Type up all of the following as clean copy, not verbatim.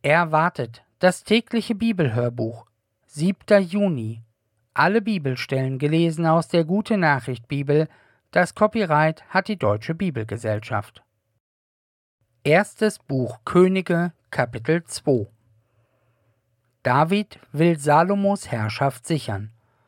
Erwartet das tägliche Bibelhörbuch, 7. Juni. Alle Bibelstellen gelesen aus der Gute-Nachricht-Bibel. Das Copyright hat die Deutsche Bibelgesellschaft. Erstes Buch Könige, Kapitel 2. David will Salomos Herrschaft sichern.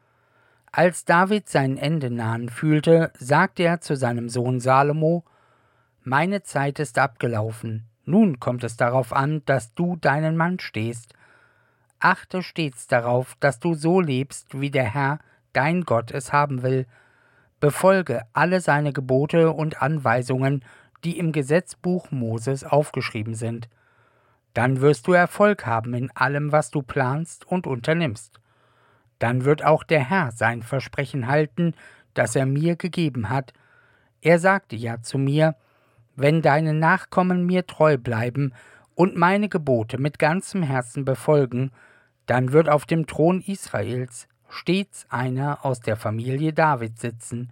Als David sein Ende nahen fühlte, sagte er zu seinem Sohn Salomo: Meine Zeit ist abgelaufen. Nun kommt es darauf an, dass du deinen Mann stehst. Achte stets darauf, dass du so lebst, wie der Herr, dein Gott, es haben will. Befolge alle seine Gebote und Anweisungen, die im Gesetzbuch Moses aufgeschrieben sind. Dann wirst du Erfolg haben in allem, was du planst und unternimmst. Dann wird auch der Herr sein Versprechen halten, das er mir gegeben hat. Er sagte ja zu mir: Wenn deine Nachkommen mir treu bleiben und meine Gebote mit ganzem Herzen befolgen, dann wird auf dem Thron Israels stets einer aus der Familie David sitzen.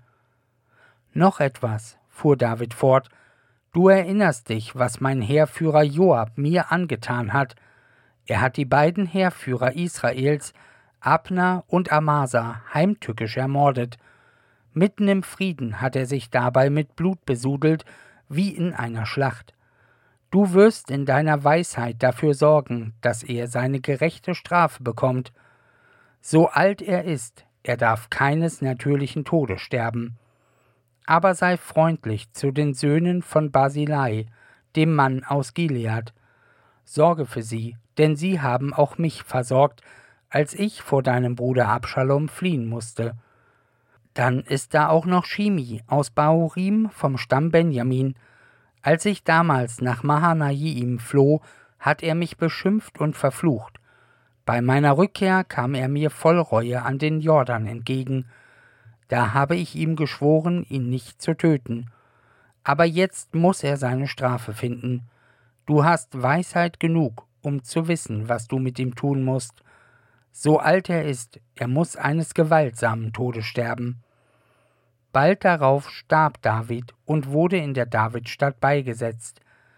Noch etwas, fuhr David fort: Du erinnerst dich, was mein Heerführer Joab mir angetan hat. Er hat die beiden Heerführer Israels, Abner und Amasa, heimtückisch ermordet. Mitten im Frieden hat er sich dabei mit Blut besudelt, wie in einer Schlacht. Du wirst in deiner Weisheit dafür sorgen, dass er seine gerechte Strafe bekommt. So alt er ist, er darf keines natürlichen Todes sterben. Aber sei freundlich zu den Söhnen von Basilei, dem Mann aus Gilead. Sorge für sie, denn sie haben auch mich versorgt, als ich vor deinem Bruder Abschalom fliehen musste. Dann ist da auch noch Shimi aus Bahurim vom Stamm Benjamin. Als ich damals nach Mahanaim floh, hat er mich beschimpft und verflucht. Bei meiner Rückkehr kam er mir voll Reue an den Jordan entgegen. Da habe ich ihm geschworen, ihn nicht zu töten. Aber jetzt muss er seine Strafe finden. Du hast Weisheit genug, um zu wissen, was du mit ihm tun musst. So alt er ist, er muss eines gewaltsamen Todes sterben. Bald darauf starb David und wurde in der Davidstadt beigesetzt.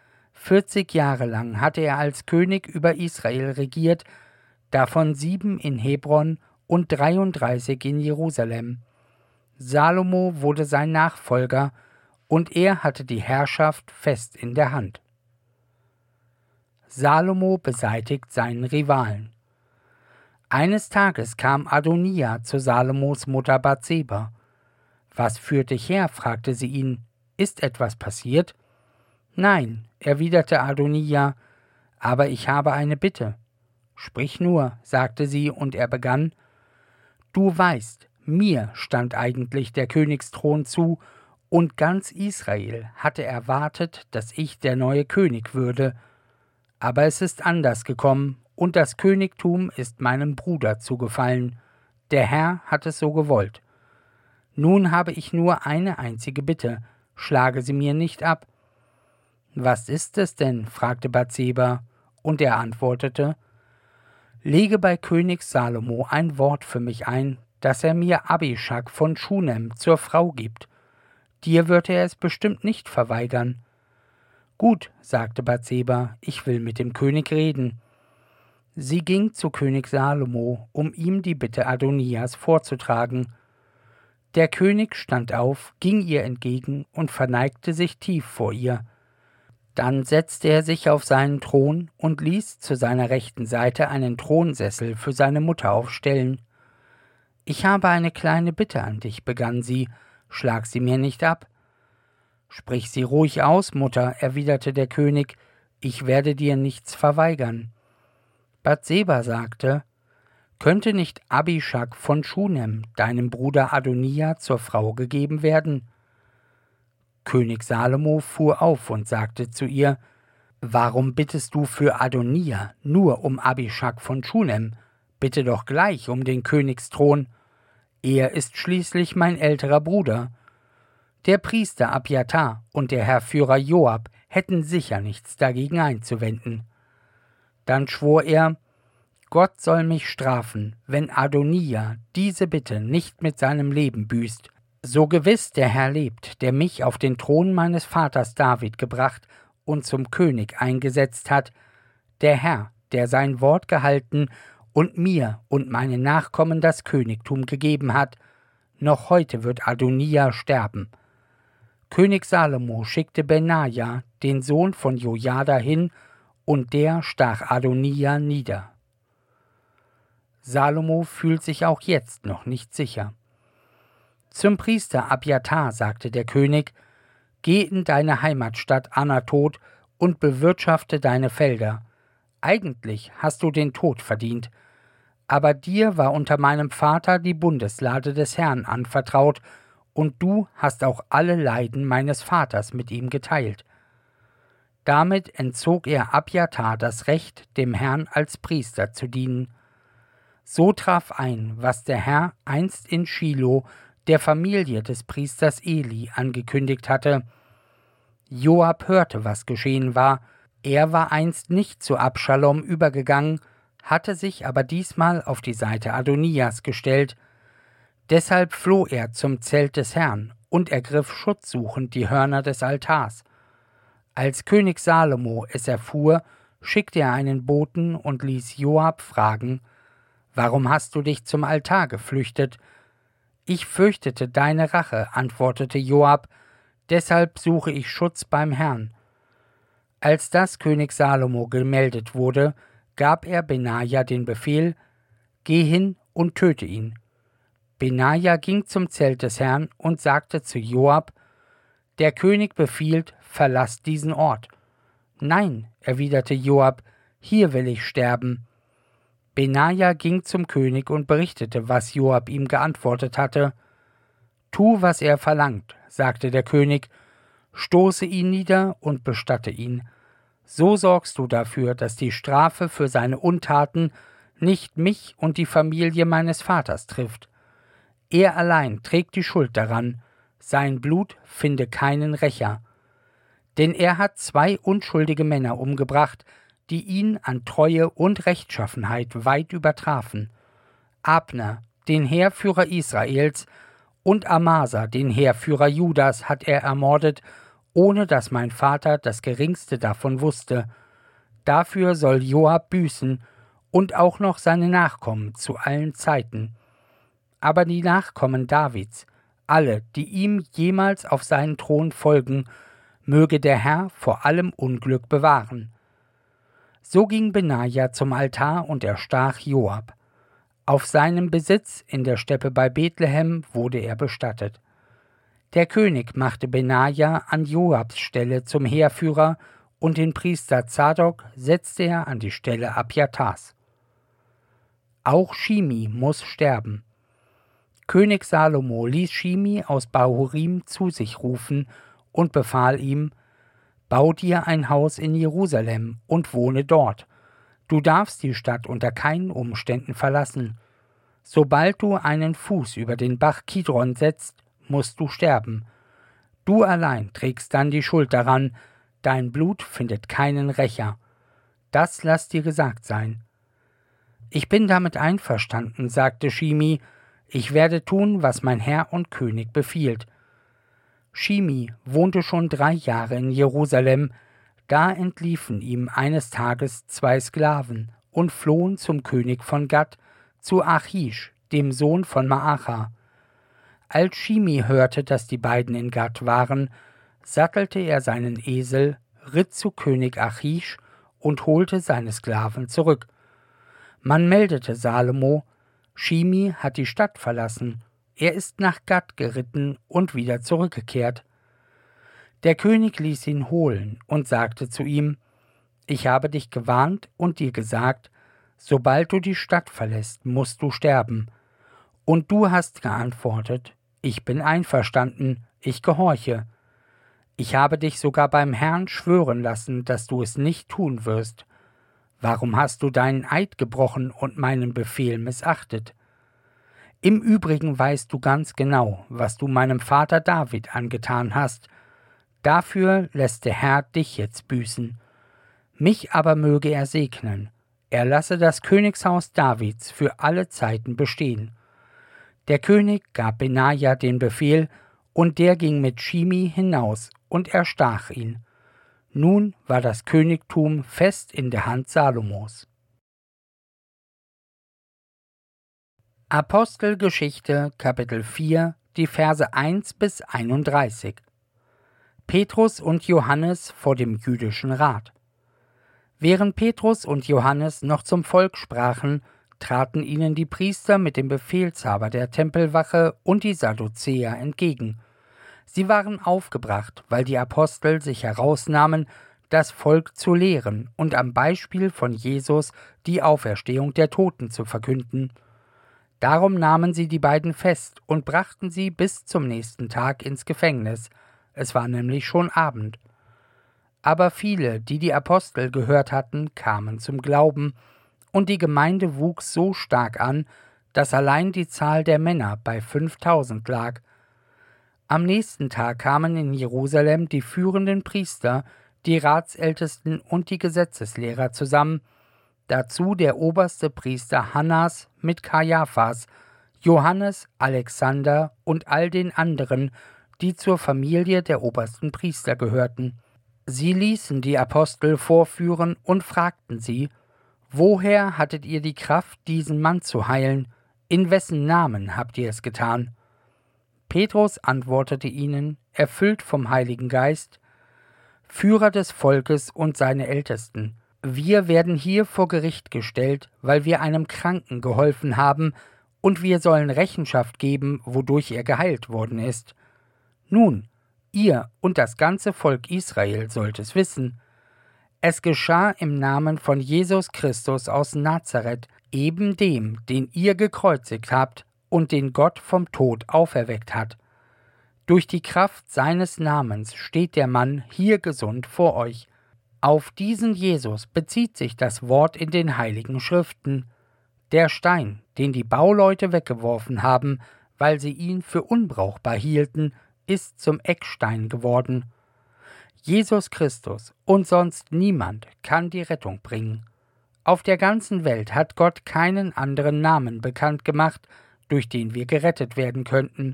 40 Jahre lang hatte er als König über Israel regiert, davon 7 in Hebron und 33 in Jerusalem. Salomo wurde sein Nachfolger, und er hatte die Herrschaft fest in der Hand. Salomo beseitigt seinen Rivalen. Eines Tages kam Adonia zu Salomos Mutter Bathseba. »Was führt dich her?« fragte sie ihn. »Ist etwas passiert?« »Nein«, erwiderte Adonia, »aber ich habe eine Bitte.« »Sprich nur«, sagte sie, und er begann: »Du weißt, mir stand eigentlich der Königsthron zu, und ganz Israel hatte erwartet, dass ich der neue König würde. Aber es ist anders gekommen, und das Königtum ist meinem Bruder zugefallen. Der Herr hat es so gewollt. Nun habe ich nur eine einzige Bitte, schlage sie mir nicht ab.« »Was ist es denn?« fragte Bathseba, und er antwortete: »Lege bei König Salomo ein Wort für mich ein, dass er mir Abischag von Schunem zur Frau gibt. Dir wird er es bestimmt nicht verweigern.« »Gut«, sagte Bathseba, »ich will mit dem König reden.« Sie ging zu König Salomo, um ihm die Bitte Adonias vorzutragen. Der König stand auf, ging ihr entgegen und verneigte sich tief vor ihr. Dann setzte er sich auf seinen Thron und ließ zu seiner rechten Seite einen Thronsessel für seine Mutter aufstellen. »Ich habe eine kleine Bitte an dich«, begann sie, »schlag sie mir nicht ab.« »Sprich sie ruhig aus, Mutter«, erwiderte der König, »ich werde dir nichts verweigern.« Bathseba sagte: »Könnte nicht Abischag von Schunem, deinem Bruder Adonia, zur Frau gegeben werden?« König Salomo fuhr auf und sagte zu ihr: »Warum bittest du für Adonia nur um Abischag von Schunem? Bitte doch gleich um den Königsthron. Er ist schließlich mein älterer Bruder. Der Priester Abjatar und der Heerführer Joab hätten sicher nichts dagegen einzuwenden.« Dann schwor er: »Gott soll mich strafen, wenn Adonia diese Bitte nicht mit seinem Leben büßt. So gewiss der Herr lebt, der mich auf den Thron meines Vaters David gebracht und zum König eingesetzt hat, der Herr, der sein Wort gehalten und mir und meinen Nachkommen das Königtum gegeben hat, noch heute wird Adonija sterben. König Salomo schickte Benaja, den Sohn von Jojada, hin, und der stach Adonija nieder. Salomo fühlt sich auch jetzt noch nicht sicher. Zum Priester Abjatar sagte der König: Geh in deine Heimatstadt Anatot und bewirtschafte deine Felder. Eigentlich hast du den Tod verdient, aber dir war unter meinem Vater die Bundeslade des Herrn anvertraut, und du hast auch alle Leiden meines Vaters mit ihm geteilt. Damit entzog er Abjatar das Recht, dem Herrn als Priester zu dienen. So traf ein, was der Herr einst in Schilo der Familie des Priesters Eli angekündigt hatte. Joab hörte, was geschehen war. Er war einst nicht zu Abschalom übergegangen, hatte sich aber diesmal auf die Seite Adonijas gestellt. Deshalb floh er zum Zelt des Herrn und ergriff schutzsuchend die Hörner des Altars. Als König Salomo es erfuhr, schickte er einen Boten und ließ Joab fragen: Warum hast du dich zum Altar geflüchtet? Ich fürchtete deine Rache, antwortete Joab, deshalb suche ich Schutz beim Herrn. Als das König Salomo gemeldet wurde, gab er Benaja den Befehl: Geh hin und töte ihn. Benaja ging zum Zelt des Herrn und sagte zu Joab: Der König befiehlt, verlass diesen Ort. Nein, erwiderte Joab, hier will ich sterben. Benaja ging zum König und berichtete, was Joab ihm geantwortet hatte. Tu, was er verlangt, sagte der König, stoße ihn nieder und bestatte ihn. So sorgst du dafür, dass die Strafe für seine Untaten nicht mich und die Familie meines Vaters trifft. Er allein trägt die Schuld daran, sein Blut finde keinen Rächer. Denn er hat 2 unschuldige Männer umgebracht, die ihn an Treue und Rechtschaffenheit weit übertrafen. Abner, den Heerführer Israels, und Amasa, den Heerführer Judas, hat er ermordet, ohne dass mein Vater das Geringste davon wusste. Dafür soll Joab büßen und auch noch seine Nachkommen zu allen Zeiten. Aber die Nachkommen Davids, alle, die ihm jemals auf seinen Thron folgen, möge der Herr vor allem Unglück bewahren. So ging Benaja zum Altar und erstach Joab. Auf seinem Besitz in der Steppe bei Bethlehem wurde er bestattet. Der König machte Benaja an Joabs Stelle zum Heerführer und den Priester Zadok setzte er an die Stelle Abjatars. Auch Shimi muss sterben. König Salomo ließ Shimi aus Bahurim zu sich rufen und befahl ihm: Bau dir ein Haus in Jerusalem und wohne dort. Du darfst die Stadt unter keinen Umständen verlassen. Sobald du einen Fuß über den Bach Kidron setzt, musst du sterben. Du allein trägst dann die Schuld daran, dein Blut findet keinen Rächer. Das lass dir gesagt sein. Ich bin damit einverstanden, sagte Shimi, ich werde tun, was mein Herr und König befiehlt. Shimi wohnte schon 3 Jahre in Jerusalem, da entliefen ihm eines Tages 2 Sklaven und flohen zum König von Gad, zu Achish, dem Sohn von Maacha. Als Shimi hörte, dass die beiden in Gad waren, sattelte er seinen Esel, ritt zu König Achish und holte seine Sklaven zurück. Man meldete Salomo: Shimi hat die Stadt verlassen, er ist nach Gad geritten und wieder zurückgekehrt. Der König ließ ihn holen und sagte zu ihm: Ich habe dich gewarnt und dir gesagt, sobald du die Stadt verlässt, musst du sterben. Und du hast geantwortet: Ich bin einverstanden, ich gehorche. Ich habe dich sogar beim Herrn schwören lassen, dass du es nicht tun wirst. Warum hast du deinen Eid gebrochen und meinen Befehl missachtet? Im Übrigen weißt du ganz genau, was du meinem Vater David angetan hast. Dafür lässt der Herr dich jetzt büßen. Mich aber möge er segnen. Er lasse das Königshaus Davids für alle Zeiten bestehen. Der König gab Benaja den Befehl, und der ging mit Shimi hinaus und erstach ihn. Nun war das Königtum fest in der Hand Salomos. Apostelgeschichte, Kapitel 4, die Verse 1 bis 31. Petrus und Johannes vor dem jüdischen Rat. Während Petrus und Johannes noch zum Volk sprachen, traten ihnen die Priester mit dem Befehlshaber der Tempelwache und die Sadduzäer entgegen. Sie waren aufgebracht, weil die Apostel sich herausnahmen, das Volk zu lehren und am Beispiel von Jesus die Auferstehung der Toten zu verkünden. Darum nahmen sie die beiden fest und brachten sie bis zum nächsten Tag ins Gefängnis. Es war nämlich schon Abend. Aber viele, die die Apostel gehört hatten, kamen zum Glauben, und die Gemeinde wuchs so stark an, dass allein die Zahl der Männer bei 5000 lag. Am nächsten Tag kamen in Jerusalem die führenden Priester, die Ratsältesten und die Gesetzeslehrer zusammen, dazu der oberste Priester Hannas mit Kajaphas, Johannes, Alexander und all den anderen, die zur Familie der obersten Priester gehörten. Sie ließen die Apostel vorführen und fragten sie: Woher hattet ihr die Kraft, diesen Mann zu heilen? In wessen Namen habt ihr es getan? Petrus antwortete ihnen, erfüllt vom Heiligen Geist: Führer des Volkes und seine Ältesten, wir werden hier vor Gericht gestellt, weil wir einem Kranken geholfen haben, und wir sollen Rechenschaft geben, wodurch er geheilt worden ist. Nun, ihr und das ganze Volk Israel sollt es wissen: Es geschah im Namen von Jesus Christus aus Nazareth, eben dem, den ihr gekreuzigt habt und den Gott vom Tod auferweckt hat. Durch die Kraft seines Namens steht der Mann hier gesund vor euch. Auf diesen Jesus bezieht sich das Wort in den Heiligen Schriften. Der Stein, den die Bauleute weggeworfen haben, weil sie ihn für unbrauchbar hielten, ist zum Eckstein geworden. Jesus Christus und sonst niemand kann die Rettung bringen. Auf der ganzen Welt hat Gott keinen anderen Namen bekannt gemacht, durch den wir gerettet werden könnten.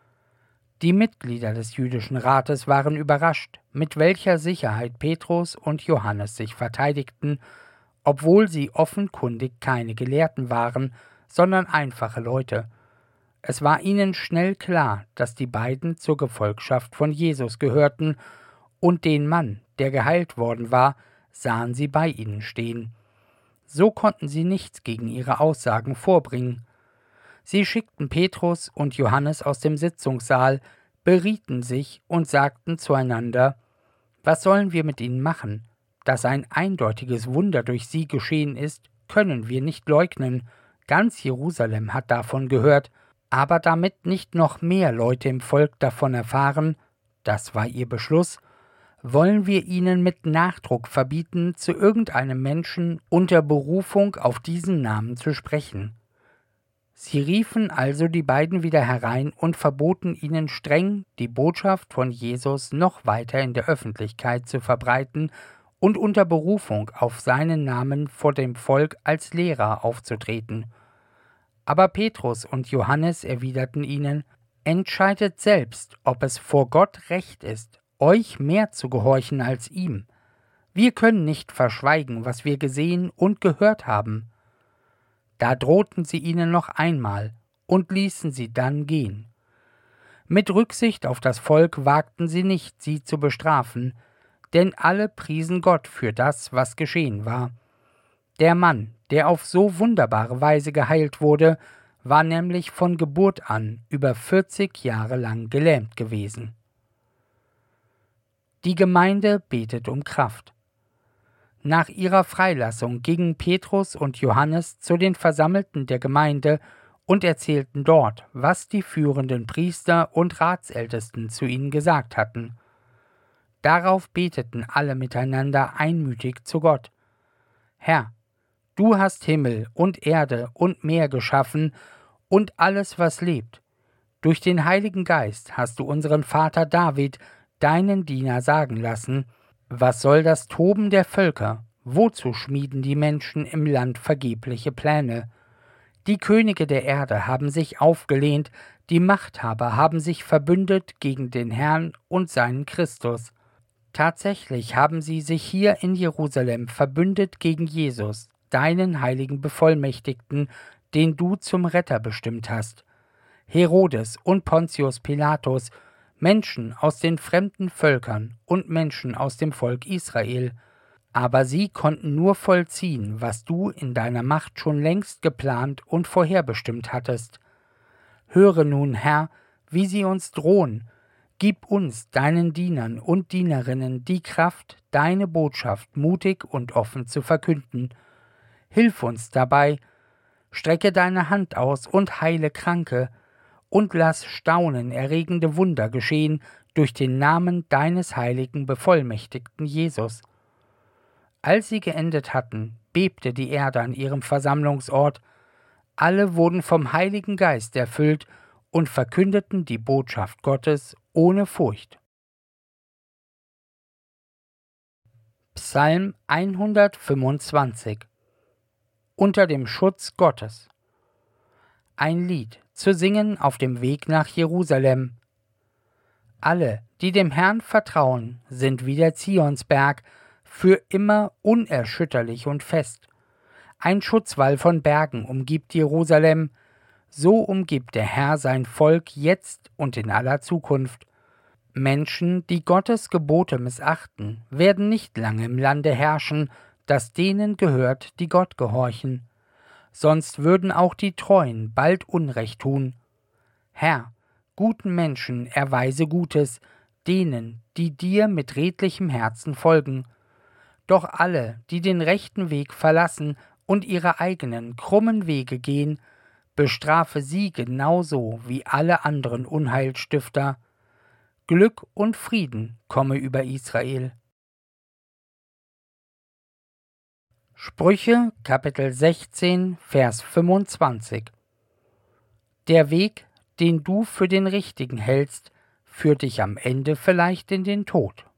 Die Mitglieder des jüdischen Rates waren überrascht, mit welcher Sicherheit Petrus und Johannes sich verteidigten, obwohl sie offenkundig keine Gelehrten waren, sondern einfache Leute. Es war ihnen schnell klar, dass die beiden zur Gefolgschaft von Jesus gehörten, und den Mann, der geheilt worden war, sahen sie bei ihnen stehen. So konnten sie nichts gegen ihre Aussagen vorbringen. Sie schickten Petrus und Johannes aus dem Sitzungssaal, berieten sich und sagten zueinander: Was sollen wir mit ihnen machen? Dass ein eindeutiges Wunder durch sie geschehen ist, können wir nicht leugnen. Ganz Jerusalem hat davon gehört, aber damit nicht noch mehr Leute im Volk davon erfahren, das war ihr Beschluss, wollen wir ihnen mit Nachdruck verbieten, zu irgendeinem Menschen unter Berufung auf diesen Namen zu sprechen. Sie riefen also die beiden wieder herein und verboten ihnen streng, die Botschaft von Jesus noch weiter in der Öffentlichkeit zu verbreiten und unter Berufung auf seinen Namen vor dem Volk als Lehrer aufzutreten. Aber Petrus und Johannes erwiderten ihnen: Entscheidet selbst, ob es vor Gott recht ist, euch mehr zu gehorchen als ihm. Wir können nicht verschweigen, was wir gesehen und gehört haben. Da drohten sie ihnen noch einmal und ließen sie dann gehen. Mit Rücksicht auf das Volk wagten sie nicht, sie zu bestrafen, denn alle priesen Gott für das, was geschehen war. Der Mann, der auf so wunderbare Weise geheilt wurde, war nämlich von Geburt an über 40 Jahre lang gelähmt gewesen. Die Gemeinde betet um Kraft. Nach ihrer Freilassung gingen Petrus und Johannes zu den Versammelten der Gemeinde und erzählten dort, was die führenden Priester und Ratsältesten zu ihnen gesagt hatten. Darauf beteten alle miteinander einmütig zu Gott: Herr, du hast Himmel und Erde und Meer geschaffen und alles, was lebt. Durch den Heiligen Geist hast du unseren Vater David, deinen Diener, sagen lassen: Was soll das Toben der Völker? Wozu schmieden die Menschen im Land vergebliche Pläne? Die Könige der Erde haben sich aufgelehnt, die Machthaber haben sich verbündet gegen den Herrn und seinen Christus. Tatsächlich haben sie sich hier in Jerusalem verbündet gegen Jesus, deinen heiligen Bevollmächtigten, den du zum Retter bestimmt hast. Herodes und Pontius Pilatus, Menschen aus den fremden Völkern und Menschen aus dem Volk Israel, aber sie konnten nur vollziehen, was du in deiner Macht schon längst geplant und vorherbestimmt hattest. Höre nun, Herr, wie sie uns drohen. Gib uns, deinen Dienern und Dienerinnen, die Kraft, deine Botschaft mutig und offen zu verkünden. Hilf uns dabei, strecke deine Hand aus und heile Kranke, und lass staunenerregende Wunder geschehen durch den Namen deines heiligen Bevollmächtigten Jesus. Als sie geendet hatten, bebte die Erde an ihrem Versammlungsort, alle wurden vom Heiligen Geist erfüllt und verkündeten die Botschaft Gottes ohne Furcht. Psalm 125. Unter dem Schutz Gottes. Ein Lied zu singen auf dem Weg nach Jerusalem. Alle, die dem Herrn vertrauen, sind wie der Zionsberg, für immer unerschütterlich und fest. Ein Schutzwall von Bergen umgibt Jerusalem, so umgibt der Herr sein Volk jetzt und in aller Zukunft. Menschen, die Gottes Gebote missachten, werden nicht lange im Lande herrschen, das denen gehört, die Gott gehorchen. Sonst würden auch die Treuen bald Unrecht tun. Herr, guten Menschen erweise Gutes, denen, die dir mit redlichem Herzen folgen. Doch alle, die den rechten Weg verlassen und ihre eigenen krummen Wege gehen, bestrafe sie genauso wie alle anderen Unheilstifter. Glück und Frieden komme über Israel. Sprüche, Kapitel 16, Vers 25. Der Weg, den du für den richtigen hältst, führt dich am Ende vielleicht in den Tod.